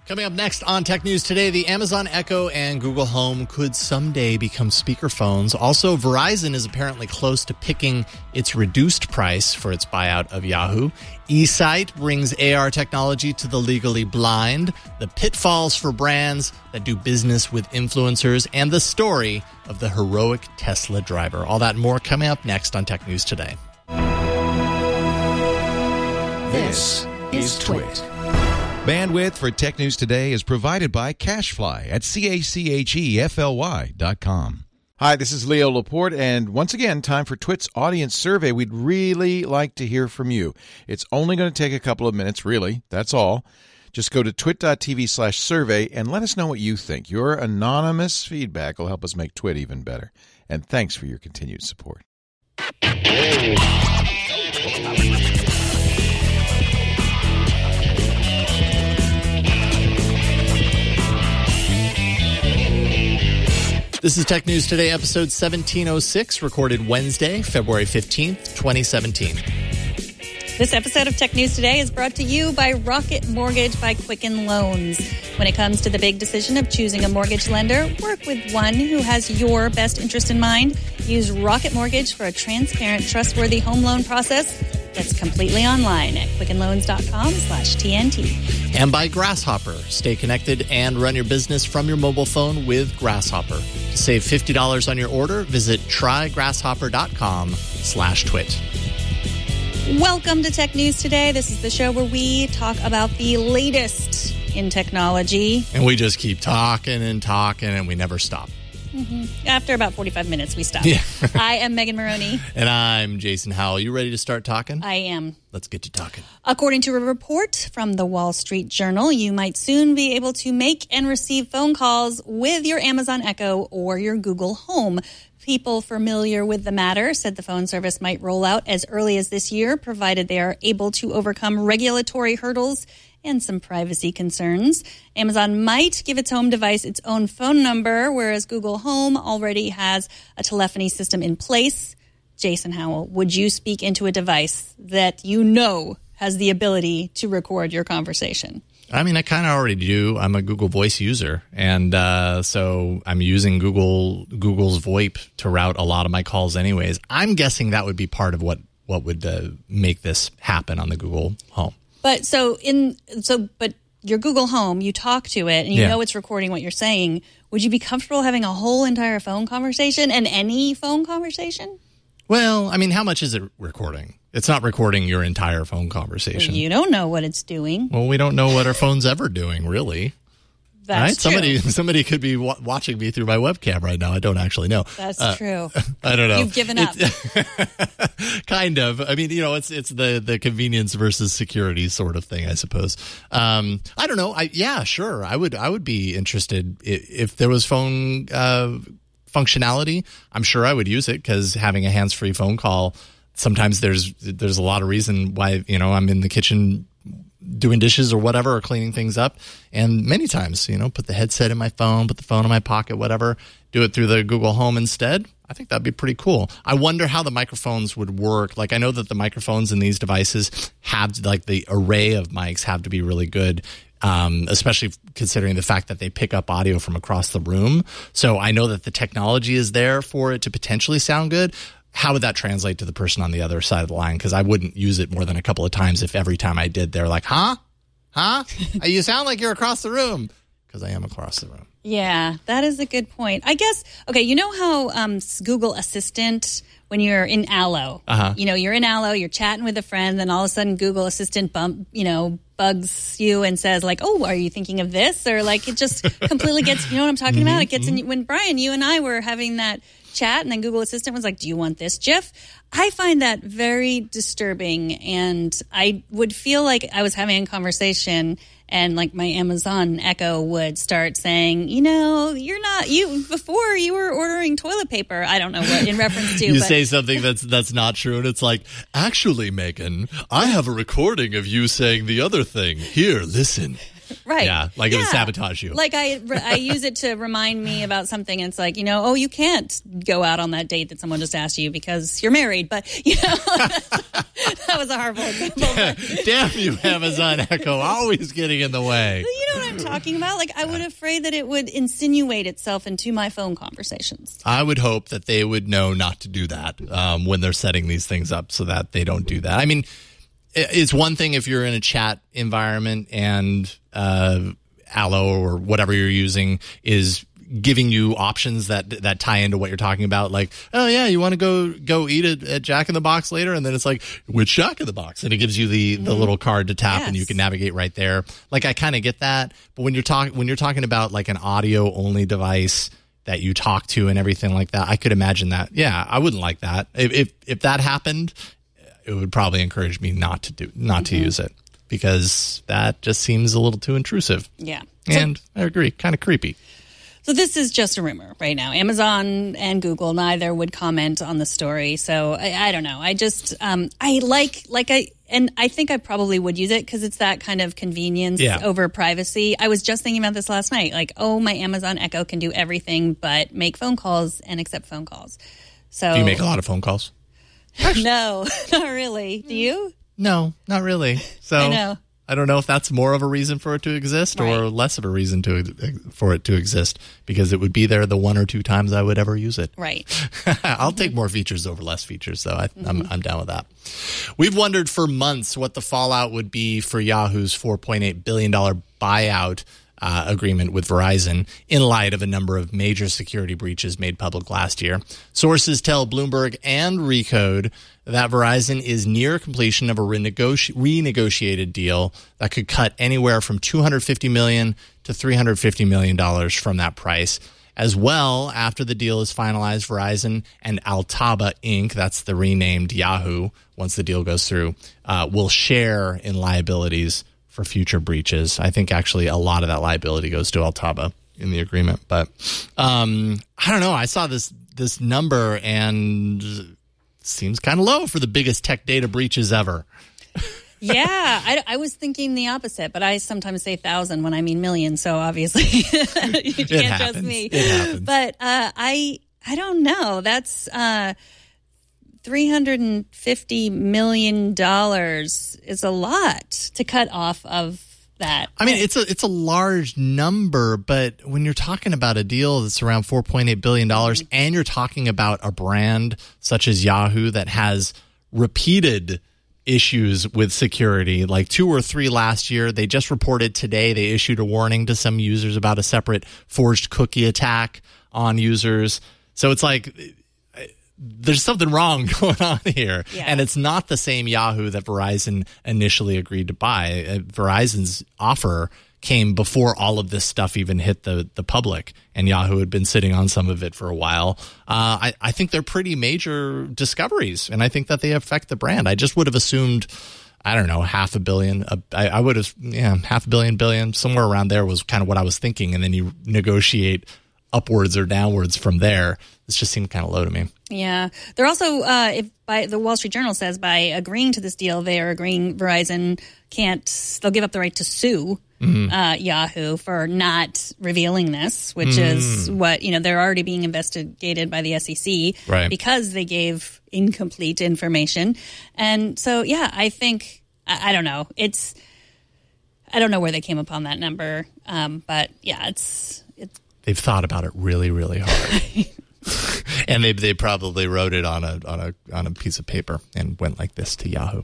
Coming up next on Tech News Today, the Amazon Echo and Google Home could someday become speakerphones. Also, Verizon is apparently close to picking its reduced price for its buyout of Yahoo. eSight brings AR technology to the legally blind, the pitfalls for brands that do business with influencers, and the story of the heroic Tesla driver. All that and more coming up next on Tech News Today. This is Twit. Bandwidth for Tech News Today is provided by CacheFly at CacheFly.com. Hi, this is Leo Laporte, and once again, time for Twit's audience survey. We'd really like to hear from you. It's only going to take a couple of minutes, really. That's all. Just go to twit.tv/survey and let us know what you think. Your anonymous feedback will help us make Twit even better. And thanks for your continued support. This is Tech News Today, episode 1706, recorded Wednesday, February 15th, 2017. This episode of Tech News Today is brought to you by Rocket Mortgage by Quicken Loans. When it comes to the big decision of choosing a mortgage lender, work with one who has your best interest in mind. Use Rocket Mortgage for a transparent, trustworthy home loan process that's completely online at quickenloans.com/TNT. And by Grasshopper. Stay connected and run your business from your mobile phone with Grasshopper. To save $50 on your order, visit trygrasshopper.com/twit. Welcome to Tech News Today. This is the show where we talk about the latest in technology. And we just keep talking and we never stop. Mm-hmm. After about 45 minutes, we stop. Yeah. I am Megan Maroney. And I'm Jason Howell. You ready to start talking? I am. Let's get to talking. According to a report from the Wall Street Journal, you might soon be able to make and receive phone calls with your Amazon Echo or your Google Home. People familiar with the matter said the phone service might roll out as early as this year, provided they are able to overcome regulatory hurdles and some privacy concerns. Amazon might give its home device its own phone number, whereas Google Home already has a telephony system in place. Jason Howell, would you speak into a device that you know has the ability to record your conversation? I mean, I kind of already do. I'm a Google Voice user, and so I'm using Google's VoIP to route a lot of my calls anyways. I'm guessing that would be part of what would make this happen on the Google Home. But but your Google Home, you talk to it, and you know it's recording what you're saying. Would you be comfortable having a whole entire phone conversation and any phone conversation? Well, I mean, how much is it recording? It's not recording your entire phone conversation. Well, you don't know what it's doing. Well, we don't know what our phone's ever doing, really. That's true. Somebody could be watching me through my webcam right now. I don't actually know. That's true. I don't know. You've given up. Kind of. I mean, it's the convenience versus security sort of thing, I suppose. I don't know. Sure. I would be interested if there was phone functionality. I'm sure I would use it because having a hands-free phone call, sometimes there's a lot of reason why, I'm in the kitchen doing dishes or whatever, or cleaning things up. And many times, put the headset in my phone, put the phone in my pocket, whatever, do it through the Google Home instead. I think that'd be pretty cool. I wonder how the microphones would work. Like, I know that the microphones in these devices have, like, the array of mics have to be really good, especially considering the fact that they pick up audio from across the room. So I know that the technology is there for it to potentially sound good. How would that translate to the person on the other side of the line? Because I wouldn't use it more than a couple of times if every time I did, they're like, huh? You sound like you're across the room. Because I am across the room. Yeah, that is a good point. I guess, okay, you know how Google Assistant, when you're in Allo, you're in Allo, you're chatting with a friend, then all of a sudden Google Assistant bugs you and says like, oh, are you thinking of this? Or like it just completely gets, you know what I'm talking about? It gets in, when Brian, you and I were having that chat and then Google Assistant was like, do you want this GIF? I find that very disturbing, and I would feel like I was having a conversation and like my Amazon Echo would start saying, before you were ordering toilet paper. I don't know what in reference to. You say something that's not true, and it's like, actually, Megan, I have a recording of you saying the other thing. Here, listen. Right. Yeah, like it would sabotage you. Like I use it to remind me about something. And it's like, you can't go out on that date that someone just asked you because you're married. But, that was a horrible example. Damn you, Amazon Echo, always getting in the way. You know what I'm talking about? Like, I would afraid that it would insinuate itself into my phone conversations. I would hope that they would know not to do that when they're setting these things up so that they don't do that. I mean, it's one thing if you're in a chat environment and Allo or whatever you're using is giving you options that tie into what you're talking about. Like, oh yeah, you want to go eat at Jack in the Box later, and then it's like, which Jack in the Box? And it gives you the little card to tap, and you can navigate right there. Like, I kind of get that, but when you're talking about like an audio only device that you talk to and everything like that, I could imagine that. Yeah, I wouldn't like that. If that happened, it would probably encourage me not to use it, because that just seems a little too intrusive. Yeah, and I agree, kind of creepy. So this is just a rumor right now. Amazon and Google neither would comment on the story. So I don't know. I just I think I probably would use it because it's that kind of convenience over privacy. I was just thinking about this last night. Like, my Amazon Echo can do everything but make phone calls and accept phone calls. So do you make a lot of phone calls? No, not really. Do you? No, not really. So I know. I don't know if that's more of a reason for it to exist or less of a reason for it to exist, because it would be there the one or two times I would ever use it. Right. I'll take more features over less features, so I'm down with that. We've wondered for months what the fallout would be for Yahoo's $4.8 billion buyout agreement with Verizon in light of a number of major security breaches made public last year. Sources tell Bloomberg and Recode that Verizon is near completion of a renegotiated deal that could cut anywhere from $250 million to $350 million from that price. As well, after the deal is finalized, Verizon and Altaba Inc., that's the renamed Yahoo, once the deal goes through, will share in liabilities for future breaches. I think actually a lot of that liability goes to Altaba in the agreement. But I don't know. I saw this number and it seems kind of low for the biggest tech data breaches ever. Yeah, I was thinking the opposite, but I sometimes say 1,000 when I mean million, so obviously you can't trust me. It happens. But I don't know. That's $350 million is a lot to cut off of that. I mean, it's a large number, but when you're talking about a deal that's around $4.8 billion and you're talking about a brand such as Yahoo that has repeated issues with security, like 2 or 3 last year. They just reported today they issued a warning to some users about a separate forged cookie attack on users. So it's like there's something wrong going on here. Yeah. And it's not the same Yahoo that Verizon initially agreed to buy. Verizon's offer came before all of this stuff even hit the public, and Yahoo had been sitting on some of it for a while. I think they're pretty major discoveries, and I think that they affect the brand. I just would have assumed, I don't know, $500 million. I would have, $500 million, somewhere around there was kind of what I was thinking, and then you negotiate upwards or downwards from there. This just seemed kind of low to me. Yeah. They're also, the Wall Street Journal says by agreeing to this deal, they are agreeing Verizon they'll give up the right to sue Yahoo for not revealing this, which is what, they're already being investigated by the SEC because they gave incomplete information. And so, yeah, I think, I don't know. I don't know where they came upon that number. But yeah, they've thought about it really, really hard. And they probably wrote it on a piece of paper and went like this to Yahoo.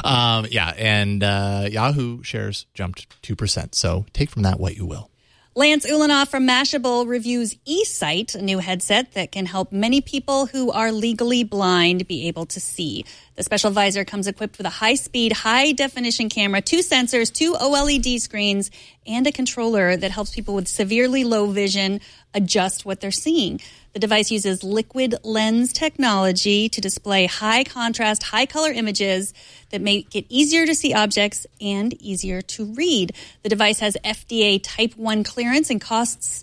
Yahoo shares jumped 2%. So take from that what you will. Lance Ulanoff from Mashable reviews eSight, a new headset that can help many people who are legally blind be able to see. The special visor comes equipped with a high-speed, high-definition camera, 2 sensors, 2 OLED screens, and a controller that helps people with severely low vision adjust what they're seeing. The device uses liquid lens technology to display high-contrast, high-color images that make it easier to see objects and easier to read. The device has FDA Type 1 clearance and costs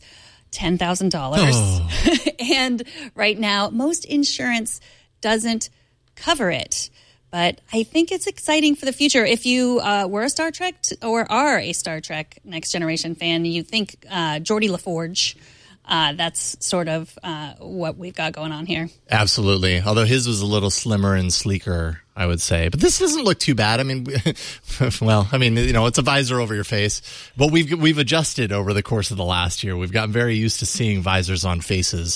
$10,000. And right now, most insurance doesn't cover it. But I think it's exciting for the future. If you were a Star Trek or are a Star Trek Next Generation fan, you think Geordi LaForge. That's sort of what we've got going on here. Absolutely. Although his was a little slimmer and sleeker, I would say. But this doesn't look too bad. I mean, well, I mean, it's a visor over your face. But we've adjusted over the course of the last year. We've gotten very used to seeing visors on faces.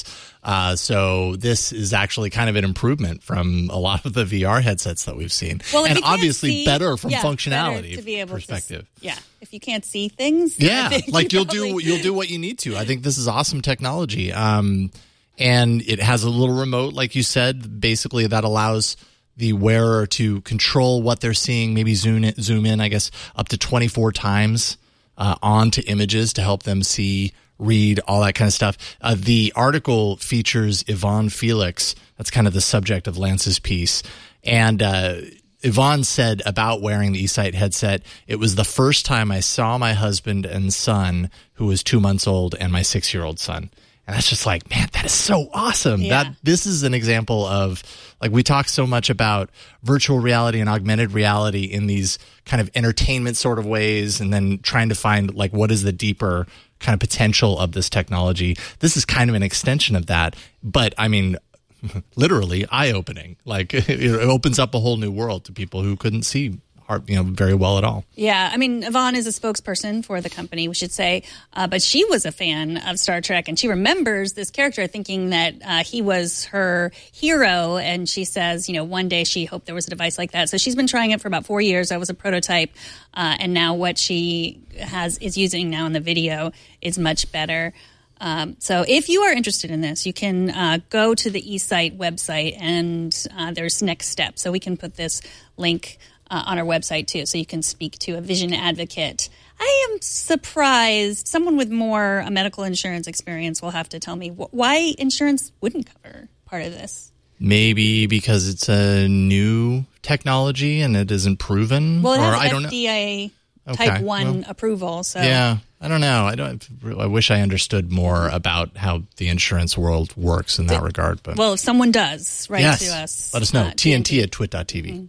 So this is actually kind of an improvement from a lot of the VR headsets that we've seen. Well, and obviously better from functionality better to be able perspective. If you can't see things. Yeah, like you'll do what you need to. I think this is awesome technology. And it has a little remote, like you said, basically that allows the wearer to control what they're seeing, maybe zoom in, I guess, up to 24 times onto images to help them see, read, all that kind of stuff. The article features Yvonne Felix. That's kind of the subject of Lance's piece. And Yvonne said about wearing the eSight headset, it was the first time I saw my husband and son, who was 2 months old, and my 6-year-old son. And that's just like, man, that is so awesome. Yeah. This is an example of, like, we talk so much about virtual reality and augmented reality in these kind of entertainment sort of ways, and then trying to find, like, what is the deeper kind of potential of this technology. This is kind of an extension of that. But, I mean, literally eye-opening. Like, it opens up a whole new world to people who couldn't see very well at all. Yeah, I mean, Yvonne is a spokesperson for the company, we should say, but she was a fan of Star Trek, and she remembers this character thinking that he was her hero, and she says, one day she hoped there was a device like that. So she's been trying it for about 4 years. That was a prototype, and now what she is using now in the video is much better. So if you are interested in this, you can go to the eSight website, and there's next steps. So we can put this link on our website too, so you can speak to a vision advocate. I am surprised someone with more medical insurance experience will have to tell me why insurance wouldn't cover part of this. Maybe because it's a new technology and it isn't proven. Well, it has I don't FDA Type 1 approval. So yeah, I don't know. I wish I understood more about how the insurance world works in that regard. But well, if someone does, write yes, to us. Let us know. TNT@twit.tv.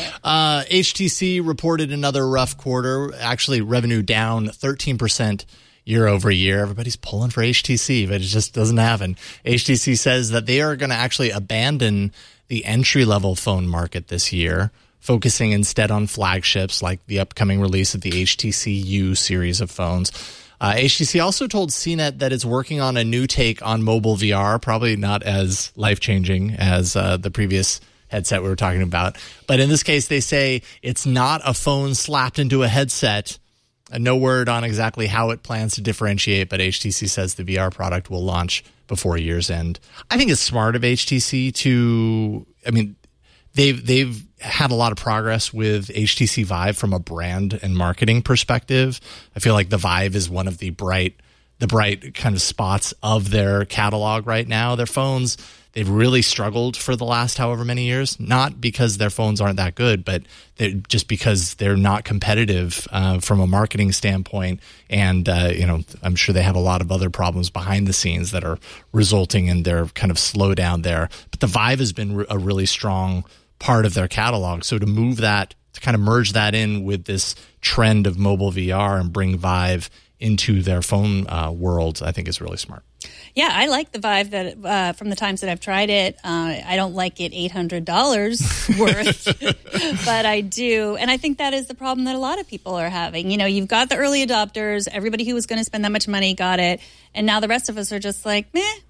HTC reported another rough quarter. Actually, revenue down 13% year over year. Everybody's pulling for HTC, but it just doesn't happen. HTC says that they are going to actually abandon the entry-level phone market this year, focusing instead on flagships like the upcoming release of the HTC U series of phones. HTC also told CNET that it's working on a new take on mobile VR, probably not as life-changing as the previous headset we were talking about. But in this case, they say it's not a phone slapped into a headset. No word on exactly how it plans to differentiate, but HTC says the VR product will launch before year's end. I think it's smart of HTC to, I mean, they've had a lot of progress with HTC Vive from a brand and marketing perspective. I feel like the Vive is one of the bright kind of spots of their catalog right now. Their phones, they've really struggled for the last however many years, not because their phones aren't that good, but just because they're not competitive from a marketing standpoint. And, I'm sure they have a lot of other problems behind the scenes that are resulting in their kind of slowdown there. But the Vive has been a really strong part of their catalog. So to move that, to kind of merge that in with this trend of mobile VR and bring Vive into their phone world, I think is really smart. Yeah, I like the Vive that from the times that I've tried it. I don't like it $800 worth, but I do. And I think that is the problem that a lot of people are having. You've got the early adopters, everybody who was going to spend that much money got it, and now the rest of us are just like,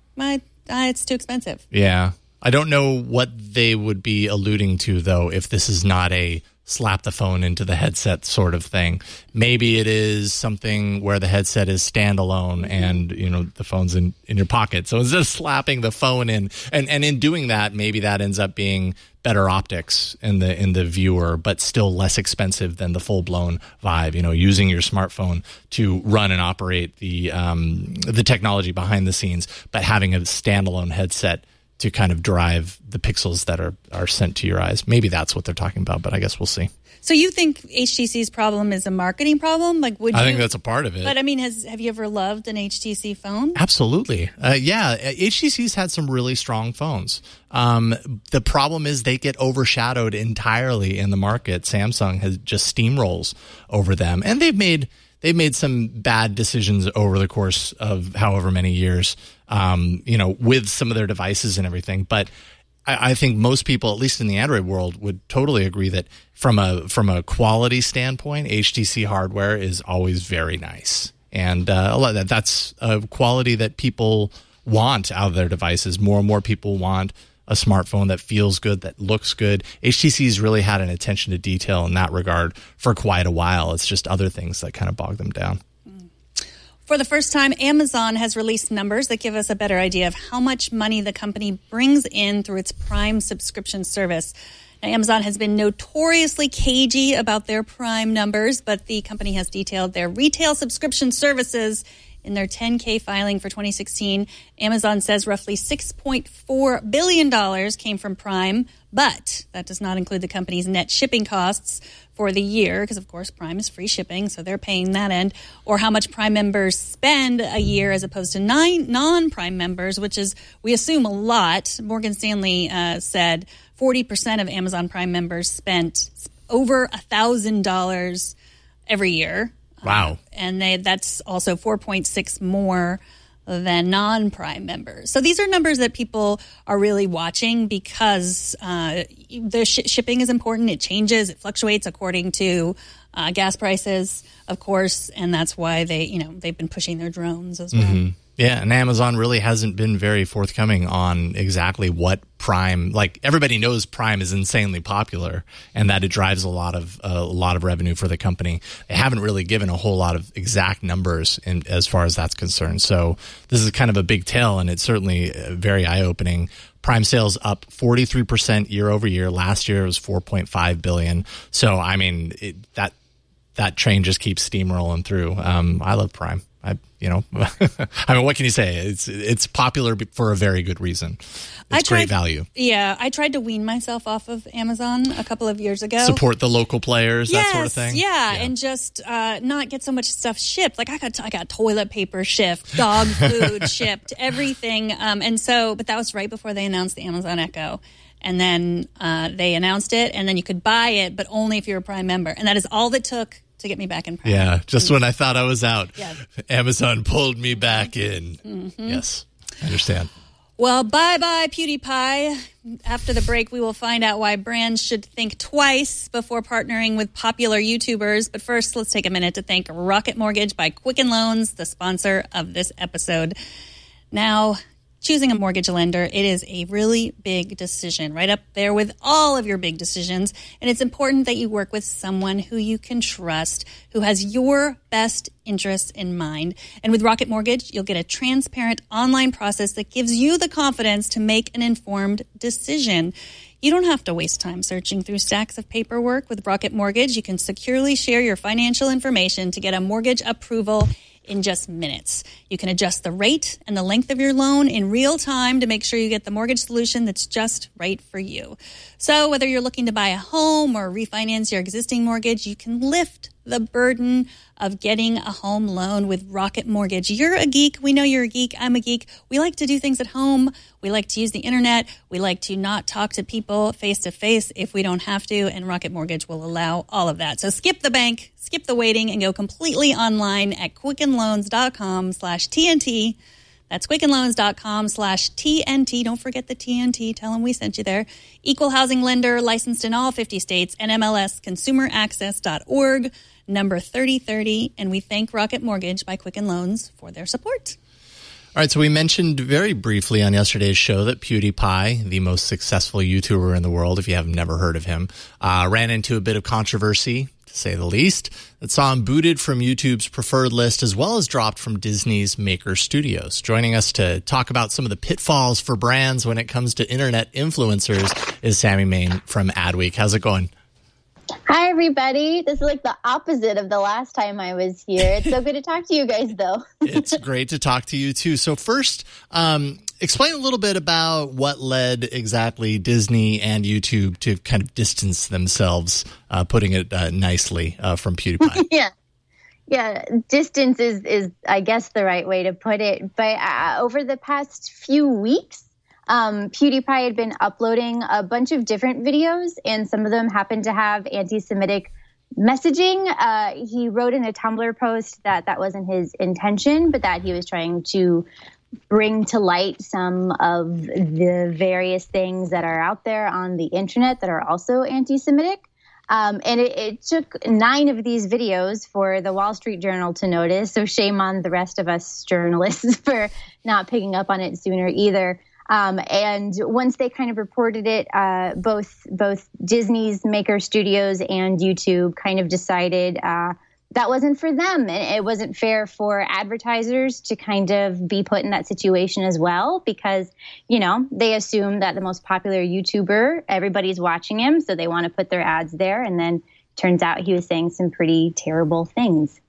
it's too expensive. Yeah. I don't know what they would be alluding to, though, if this is not a slap the phone into the headset sort of thing. Maybe it is something where the headset is standalone and, the phone's in your pocket. So instead of slapping the phone in, and in doing that, maybe that ends up being better optics in the viewer, but still less expensive than the full-blown Vive, using your smartphone to run and operate the technology behind the scenes, but having a standalone headset to kind of drive the pixels that are sent to your eyes. Maybe that's what they're talking about, but I guess we'll see. So you think HTC's problem is a marketing problem? Like, I think that's a part of it. But I mean, have you ever loved an HTC phone? Absolutely. Yeah, HTC's had some really strong phones. The problem is they get overshadowed entirely in the market. Samsung has just steamrolls over them, and they've made some bad decisions over the course of however many years, with some of their devices and everything. But I think most people, at least in the Android world, would totally agree that from a quality standpoint, HTC hardware is always very nice. And that's a quality that people want out of their devices. More and more people want a smartphone that feels good, that looks good. HTC's really had an attention to detail in that regard for quite a while. It's just other things that kind of bog them down. For the first time, Amazon has released numbers that give us a better idea of how much money the company brings in through its Prime subscription service. Now, Amazon has been notoriously cagey about their Prime numbers, but the company has detailed their retail subscription services in their 10-K filing for 2016. Amazon says roughly $6.4 billion came from Prime, but that does not include the company's net shipping costs for the year, because, of course, Prime is free shipping, so they're paying that end, or how much Prime members spend a year as opposed to non-Prime members, which is, we assume, a lot. Morgan Stanley said 40% of Amazon Prime members spent over $1,000 every year. Wow. And that's also 4.6 more than non-Prime members. So these are numbers that people are really watching because the shipping is important. It changes, it fluctuates according to gas prices, of course, and that's why they've been pushing their drones as well. Mm-hmm. Yeah, and Amazon really hasn't been very forthcoming on exactly what Prime, like everybody knows Prime is insanely popular and that it drives a lot of revenue for the company. They haven't really given a whole lot of exact numbers as far as that's concerned. So this is kind of a big tell, and it's certainly very eye-opening. Prime sales up 43% year over year. Last year it was $4.5 billion. So I mean that train just keeps steamrolling through. I love Prime. I mean, what can you say? It's popular for a very good reason. It's great value. Yeah, I tried to wean myself off of Amazon a couple of years ago. Support the local players, that sort of thing. Yeah, and just not get so much stuff shipped. Like I got toilet paper shipped, dog food shipped, everything. But that was right before they announced the Amazon Echo. And then they announced it, and then you could buy it, but only if you're a Prime member. And that is all that took to get me back in Prime. Yeah, just when I thought I was out, Amazon pulled me back in. Mm-hmm. Yes, I understand. Well, bye-bye, PewDiePie. After the break, we will find out why brands should think twice before partnering with popular YouTubers. But first, let's take a minute to thank Rocket Mortgage by Quicken Loans, the sponsor of this episode. Now, choosing a mortgage lender, it is a really big decision, right up there with all of your big decisions. And it's important that you work with someone who you can trust, who has your best interests in mind. And with Rocket Mortgage, you'll get a transparent online process that gives you the confidence to make an informed decision. You don't have to waste time searching through stacks of paperwork. With Rocket Mortgage, you can securely share your financial information to get a mortgage approval in just minutes. You can adjust the rate and the length of your loan in real time to make sure you get the mortgage solution that's just right for you. So whether you're looking to buy a home or refinance your existing mortgage, you can lift the burden of getting a home loan with Rocket Mortgage. You're a geek. We know you're a geek. I'm a geek. We like to do things at home. We like to use the internet. We like to not talk to people face to face if we don't have to, and Rocket Mortgage will allow all of that. So skip the bank, skip the waiting, and go completely online at quickenloans.com/TNT. That's quickenloans.com/TNT. Don't forget the TNT. Tell them we sent you there. Equal housing lender, licensed in all 50 states, NMLS consumeraccess.org, number 3030. And we thank Rocket Mortgage by Quicken Loans for their support. All right, so we mentioned very briefly on yesterday's show that PewDiePie, the most successful YouTuber in the world, if you have never heard of him, ran into a bit of controversy, to say the least, that saw him booted from YouTube's preferred list as well as dropped from Disney's Maker Studios. Joining us to talk about some of the pitfalls for brands when it comes to internet influencers is Sammy Main from Adweek. How's it going? Hi, everybody. This is like the opposite of the last time I was here. It's so good to talk to you guys, though. It's great to talk to you, too. So first, explain a little bit about what led exactly Disney and YouTube to kind of distance themselves, putting it nicely, from PewDiePie. Yeah, distance is I guess the right way to put it. But over the past few weeks, PewDiePie had been uploading a bunch of different videos, and some of them happened to have anti-Semitic messaging. He wrote in a Tumblr post that wasn't his intention, but that he was trying to bring to light some of the various things that are out there on the internet that are also anti-Semitic. And it took 9 of these videos for the Wall Street Journal to notice. So shame on the rest of us journalists for not picking up on it sooner either. And once they kind of reported it, both Disney's Maker Studios and YouTube kind of decided that wasn't for them. And it wasn't fair for advertisers to kind of be put in that situation as well, because, they assume that the most popular YouTuber, everybody's watching him, so they want to put their ads there. And then turns out he was saying some pretty terrible things.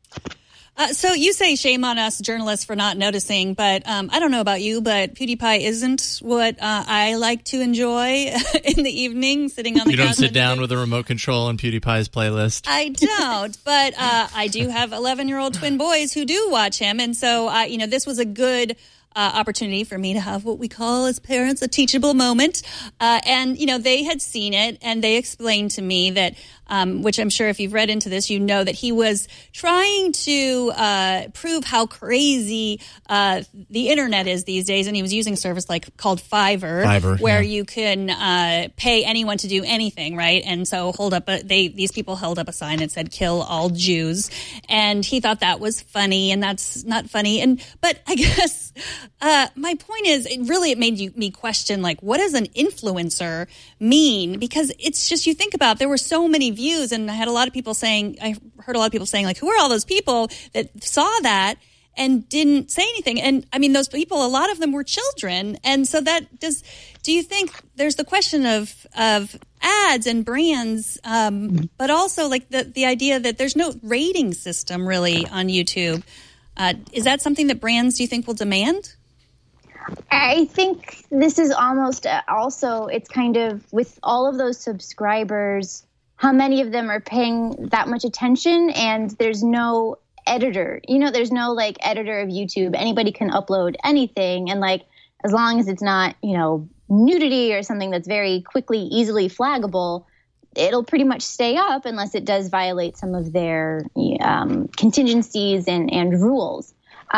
So you say shame on us journalists for not noticing, but I don't know about you, but PewDiePie isn't what I like to enjoy in the evening, sitting on the couch. You don't sit down with a remote control on PewDiePie's playlist? I don't, but I do have 11-year-old twin boys who do watch him, and so this was a good opportunity for me to have what we call as parents a teachable moment. And they had seen it, and they explained to me that, which I'm sure if you've read into this, that he was trying to prove how crazy the internet is these days. And he was using a service called Fiverr where you can pay anyone to do anything, right? And so these people held up a sign that said "Kill all Jews," and he thought that was funny, and that's not funny. But I guess my point is, it made me question, what does an influencer mean? Because it's just, you think about, there were so many views, and I heard a lot of people saying, who are all those people that saw that and didn't say anything? And I mean, those people, a lot of them were children. And so do you think there's the question of ads and brands, but also the idea that there's no rating system really on YouTube? Is that something that brands, do you think, will demand? I think this is almost also, it's kind of with all of those subscribers, how many of them are paying that much attention, and there's no editor. There's no editor of YouTube. Anybody can upload anything, and as long as it's not, nudity or something that's very quickly, easily flaggable, it'll pretty much stay up unless it does violate some of their contingencies and rules.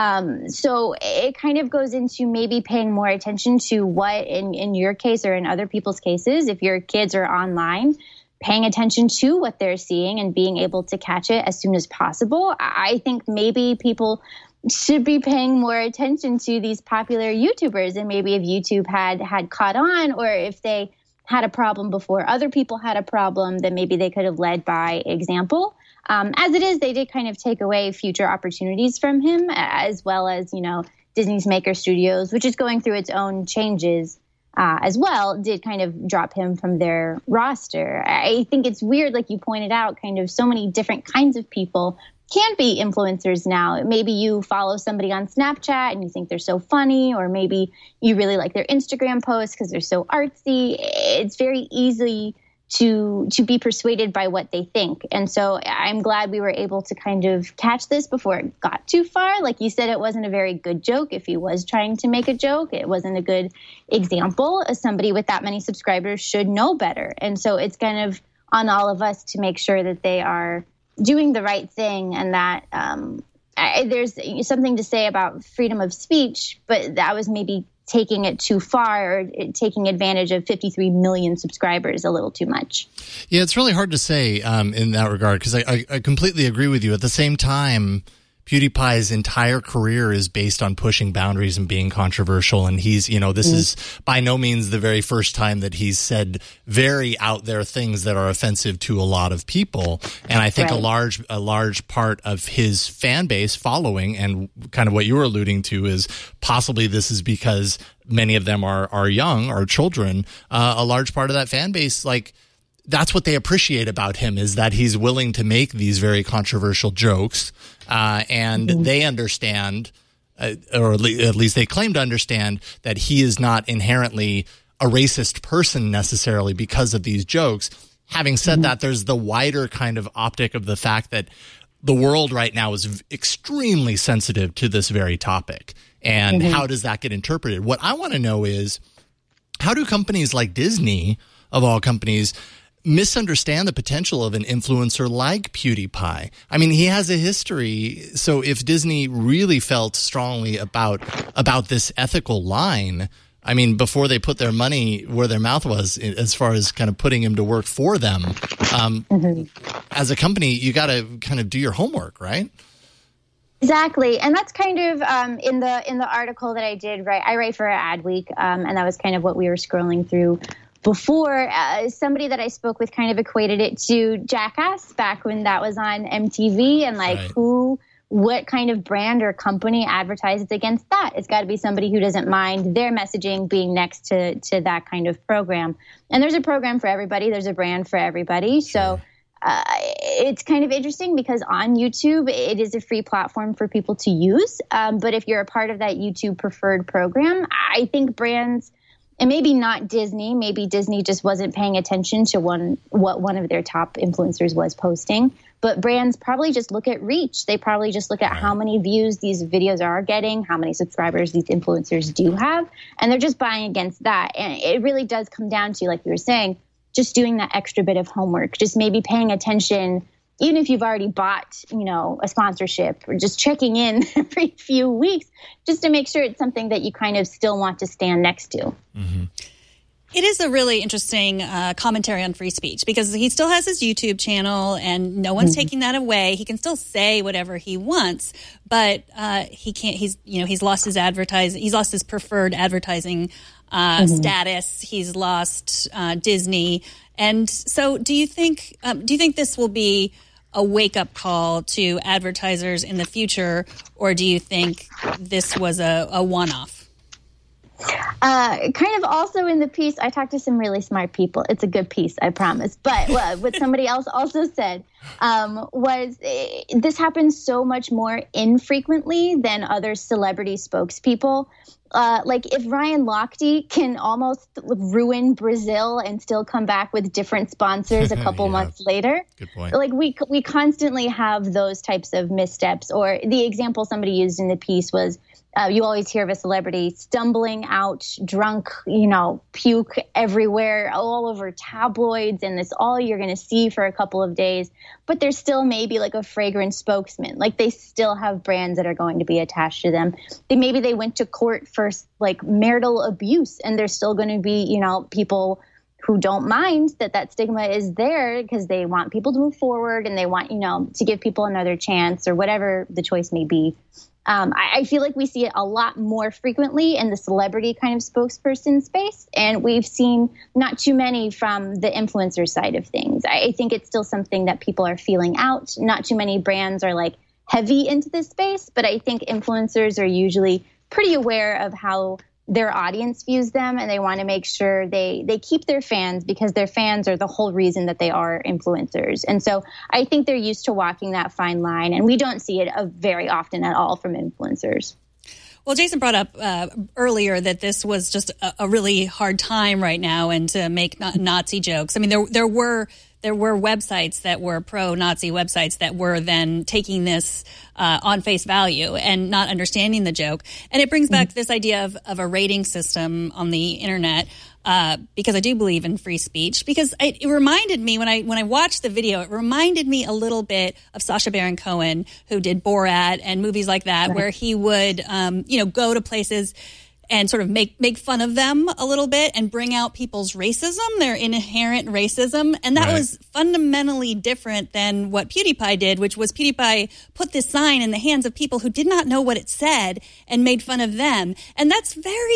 So it kind of goes into maybe paying more attention to what, in your case or in other people's cases, if your kids are online, paying attention to what they're seeing and being able to catch it as soon as possible. I think maybe people should be paying more attention to these popular YouTubers, and maybe if YouTube had caught on, or if they had a problem before other people had a problem, then maybe they could have led by example. As it is, they did kind of take away future opportunities from him, as well as, Disney's Maker Studios, which is going through its own changes as well, did kind of drop him from their roster. I think it's weird, like you pointed out, kind of so many different kinds of people can be influencers now. Maybe you follow somebody on Snapchat and you think they're so funny, or maybe you really like their Instagram posts because they're so artsy. It's very easy to be persuaded by what they think. And so I'm glad we were able to kind of catch this before it got too far. Like you said, it wasn't a very good joke. If he was trying to make a joke, it wasn't a good example. As somebody with that many subscribers should know better. And so it's kind of on all of us to make sure that they are doing the right thing, and that there's something to say about freedom of speech, but that was maybe taking it too far, or taking advantage of 53 million subscribers a little too much. Yeah, it's really hard to say in that regard, because I completely agree with you. At the same time, PewDiePie's entire career is based on pushing boundaries and being controversial. And he's, this is by no means the very first time that he's said very out there things that are offensive to a lot of people. And I think a large part of his fan base following, and kind of what you were alluding to, is possibly this is because many of them are young, are children. A large part of that fan base, that's what they appreciate about him, is that he's willing to make these very controversial jokes, and they understand, or at least they claim to understand, that he is not inherently a racist person necessarily because of these jokes. Having said that, there's the wider kind of optic of the fact that the world right now is extremely sensitive to this very topic. And how does that get interpreted? What I want to know is, how do companies like Disney, of all companies, misunderstand the potential of an influencer like PewDiePie? I mean, he has a history. So if Disney really felt strongly about this ethical line, I mean, before they put their money where their mouth was, as far as kind of putting him to work for them, as a company, you got to kind of do your homework, right? Exactly, and that's kind of in the article that I did. Right, I write for Adweek, and that was kind of what we were scrolling through before. Somebody that I spoke with kind of equated it to Jackass back when that was on MTV, and like what kind of brand or company advertises against that? It's got to be somebody who doesn't mind their messaging being next to that kind of program. And there's a program for everybody. There's a brand for everybody. So it's kind of interesting because on YouTube, it is a free platform for people to use. But if you're a part of that YouTube preferred program, I think brands, and maybe not Disney, maybe Disney just wasn't paying attention to what one of their top influencers was posting. But brands probably just look at reach. They probably just look at how many views these videos are getting, how many subscribers these influencers do have, and they're just buying against that. And it really does come down to, like you were saying, just doing that extra bit of homework, just maybe paying attention, even if you've already bought, a sponsorship, or just checking in every few weeks just to make sure it's something that you kind of still want to stand next to. Mm-hmm. It is a really interesting commentary on free speech, because he still has his YouTube channel and no one's taking that away. He can still say whatever he wants, but he can't. He's lost his advertising. He's lost his preferred advertising status. He's lost Disney, and so do you think this will be a wake up call to advertisers in the future, or do you think this was a one off? Kind of also in the piece, I talked to some really smart people. It's a good piece, I promise. But what somebody else also said was this happens so much more infrequently than other celebrity spokespeople. Like if Ryan Lochte can almost ruin Brazil and still come back with different sponsors a couple months later. Good point. Like we constantly have those types of missteps. Or the example somebody used in the piece was, you always hear of a celebrity stumbling out drunk, puke everywhere, all over tabloids, and that's all you're going to see for a couple of days. But there's still maybe like a fragrance spokesman. Like they still have brands that are going to be attached to them. Maybe they went to court for like marital abuse, and there's still going to be, people who don't mind that stigma is there because they want people to move forward and they want, to give people another chance or whatever the choice may be. I feel like we see it a lot more frequently in the celebrity kind of spokesperson space, and we've seen not too many from the influencer side of things. I think it's still something that people are feeling out. Not too many brands are like heavy into this space, but I think influencers are usually pretty aware of how their audience views them, and they want to make sure they keep their fans, because their fans are the whole reason that they are influencers. And so I think they're used to walking that fine line, and we don't see it very often at all from influencers. Well, Jason brought up earlier that this was just a really hard time right now, and to make Nazi jokes. I mean, there were websites that were pro-Nazi websites that were then taking this on face value and not understanding the joke. And it brings back this idea of a rating system on the internet, because I do believe in free speech. Because it reminded me, when I watched the video, it reminded me a little bit of Sacha Baron Cohen, who did Borat and movies like that, where he would go to places and sort of make fun of them a little bit and bring out people's racism, their inherent racism. And that was fundamentally different than what PewDiePie did, which was PewDiePie put this sign in the hands of people who did not know what it said and made fun of them. And that's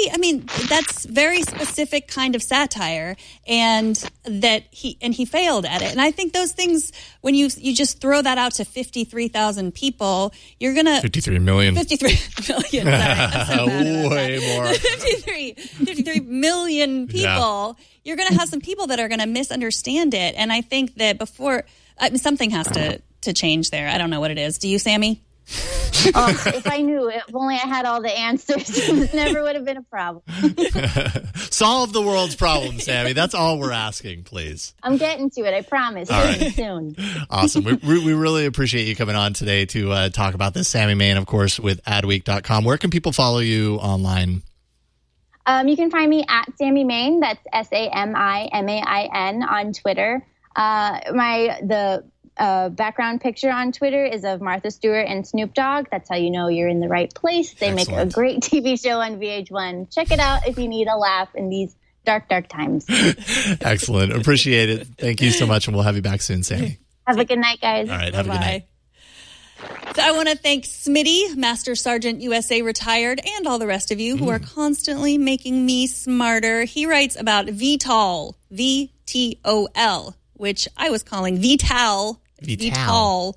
very specific kind of satire, and that he failed at it. And I think those things, when you just throw that out to 53,000 people, you're going to... 53 million. 53 million. Sorry, way more more. 53 million people, you're going to have some people that are going to misunderstand it. And I think that something has to change there. I don't know what it is. Do you, Sammy? If I knew, if only I had all the answers, it never would have been a problem. Solve the world's problems, Sammy. That's all we're asking, please. I'm getting to it, I promise. All right. Soon. Awesome. We really appreciate you coming on today to talk about this. Sammy Main, of course, with adweek.com. Where can people follow you online? You can find me at Sammy Main. That's SAMIMAIN on Twitter. The background picture on Twitter is of Martha Stewart and Snoop Dogg. That's how you know you're in the right place. They make a great TV show on VH1. Check it out if you need a laugh in these dark, dark times. Excellent. Appreciate it. Thank you so much, and we'll have you back soon, Sammy. Have a good night, guys. All right. Have a good night. So I want to thank Smitty, Master Sergeant USA retired, and all the rest of you who are constantly making me smarter. He writes about VTOL, VTOL, which I was calling VTAL. VTOL,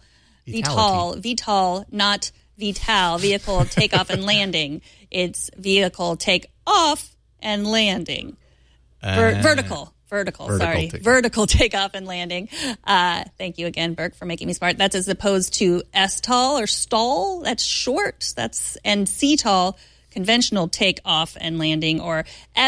not VTAL, vehicle takeoff and landing. It's vehicle takeoff and landing. Vertical, vertical takeoff and landing. Thank you again, Burke, for making me smart. That's as opposed to STOL or STOL. That's short. And CTOL, conventional takeoff and landing, or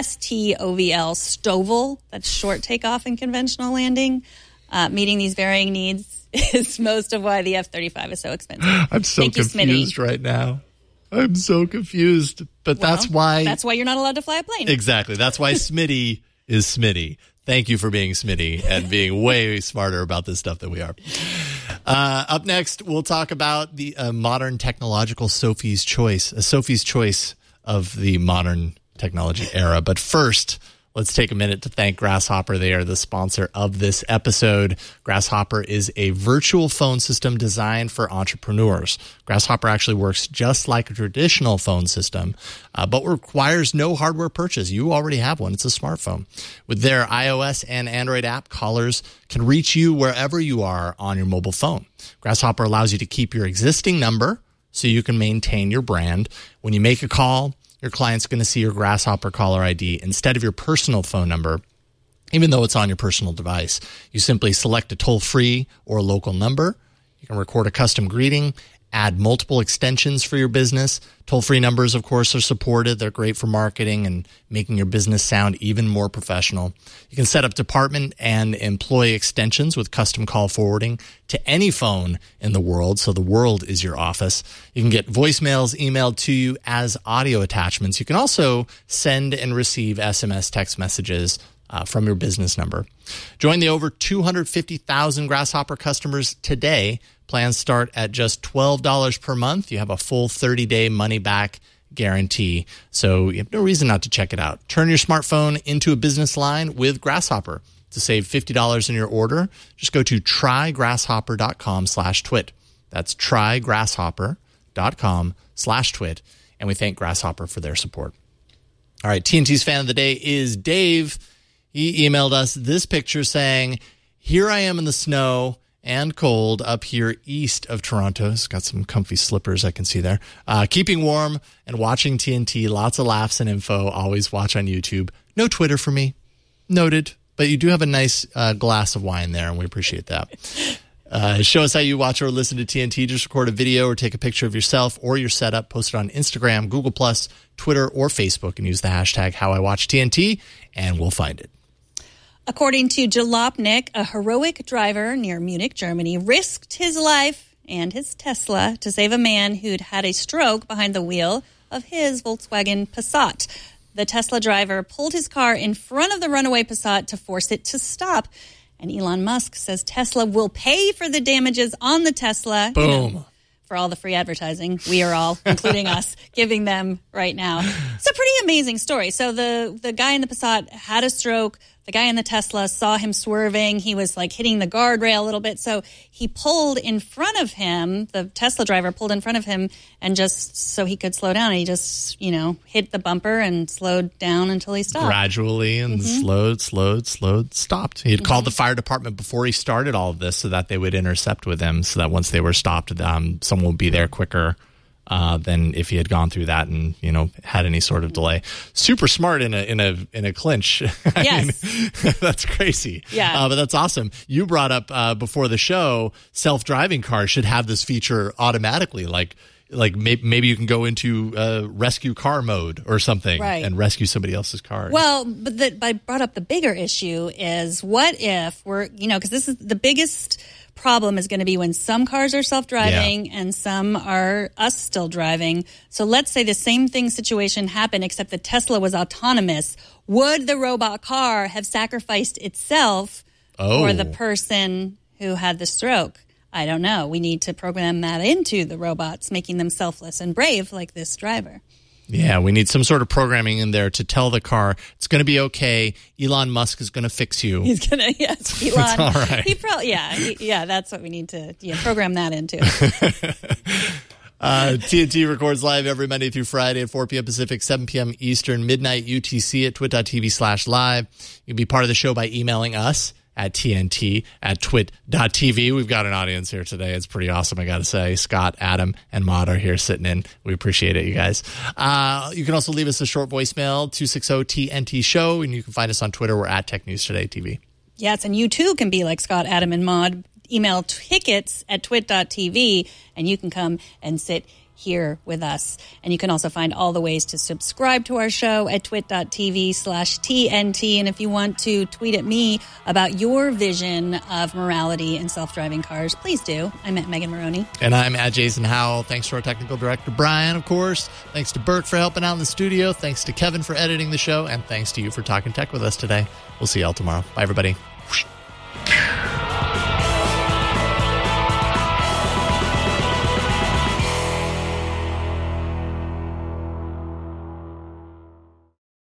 STOVL, STOVL. That's short takeoff and conventional landing. Meeting these varying needs is most of why the F-35 is so expensive. I'm so confused right now. I'm so confused. But that's why you're not allowed to fly a plane. Exactly. That's why Smitty is Smitty. Thank you for being Smitty and being way smarter about this stuff than we are. Up next, we'll talk about the modern technological Sophie's Choice, a Sophie's Choice of the modern technology era. But first, let's take a minute to thank Grasshopper. They are the sponsor of this episode. Grasshopper is a virtual phone system designed for entrepreneurs. Grasshopper actually works just like a traditional phone system, but requires no hardware purchase. You already have one. It's a smartphone. With their iOS and Android app, callers can reach you wherever you are on your mobile phone. Grasshopper allows you to keep your existing number so you can maintain your brand. When you make a call, your client's going to see your Grasshopper caller ID instead of your personal phone number, even though it's on your personal device. You simply select a toll-free or local number. You can record a custom greeting, add multiple extensions for your business. Toll-free numbers, of course, are supported. They're great for marketing and making your business sound even more professional. You can set up department and employee extensions with custom call forwarding to any phone in the world, so the world is your office. You can get voicemails emailed to you as audio attachments. You can also send and receive SMS text messages from your business number. Join the over 250,000 Grasshopper customers today. Plans start at just $12 per month. You have a full 30-day money-back guarantee, so you have no reason not to check it out. Turn your smartphone into a business line with Grasshopper. To save $50 in your order, just go to trygrasshopper.com/twit. That's trygrasshopper.com/twit, and we thank Grasshopper for their support. All right, TNT's fan of the day is Dave. He emailed us this picture saying, "Here I am in the snow and cold up here east of Toronto." It's got some comfy slippers I can see there. Keeping warm and watching TNT. Lots of laughs and info. Always watch on YouTube. No Twitter for me. Noted. But you do have a nice glass of wine there, and we appreciate that. Show us how you watch or listen to TNT. Just record a video or take a picture of yourself or your setup. Post it on Instagram, Google+, Twitter, or Facebook, and use the hashtag HowIWatchTNT, and we'll find it. According to Jalopnik, a heroic driver near Munich, Germany, risked his life and his Tesla to save a man who'd had a stroke behind the wheel of his Volkswagen Passat. The Tesla driver pulled his car in front of the runaway Passat to force it to stop. And Elon Musk says Tesla will pay for the damages on the Tesla. Boom. For all the free advertising we are all, including us, giving them right now. It's a pretty amazing story. So the guy in the Passat had a stroke. The guy in the Tesla saw him swerving. He was like hitting the guardrail a little bit. So he pulled in front of him. The Tesla driver pulled in front of him and just so he could slow down. And he just, hit the bumper and slowed down until he stopped. Gradually and slowed, stopped. He had called the fire department before he started all of this so that they would intercept with him so that once they were stopped, someone would be there quicker than if he had gone through that and had any sort of delay. Super smart in a clinch. Yes. That's crazy. Yeah, but that's awesome. You brought up before the show, self-driving cars should have this feature automatically, like maybe you can go into rescue car mode or something, right, and rescue somebody else's car. Well, but I brought up the bigger issue is what if we're, because this is the biggest problem is going to be when some cars are self-driving and some are us still driving. So let's say the same situation happened, except the Tesla was autonomous. Would the robot car have sacrificed itself for the person who had the stroke? I don't know. We need to program that into the robots, making them selfless and brave like this driver. Yeah, we need some sort of programming in there to tell the car it's going to be okay. Elon Musk is going to fix you. He's going to, yes, Elon. It's all right. He probably, yeah, that's what we need to program that into. TNT records live every Monday through Friday at 4 p.m. Pacific, 7 p.m. Eastern, midnight UTC at twit.tv/live. You can be part of the show by emailing us at TNT@twit.tv. We've got an audience here today. It's pretty awesome, I got to say. Scott, Adam, and Maud are here sitting in. We appreciate it, you guys. You can also leave us a short voicemail, 260-TNT-SHOW, and you can find us on Twitter. We're at Tech News Today TV. Yes, and you too can be like Scott, Adam, and Maud. Email tickets@twit.tv, and you can come and sit here with us. And you can also find all the ways to subscribe to our show at twit.tv/TNT. And if you want to tweet at me about your vision of morality in self-driving cars, please do. I'm at Megan Maroney. And I'm at Jason Howell. Thanks to our technical director, Brian, of course. Thanks to Bert for helping out in the studio. Thanks to Kevin for editing the show. And thanks to you for talking tech with us today. We'll see y'all tomorrow. Bye, everybody.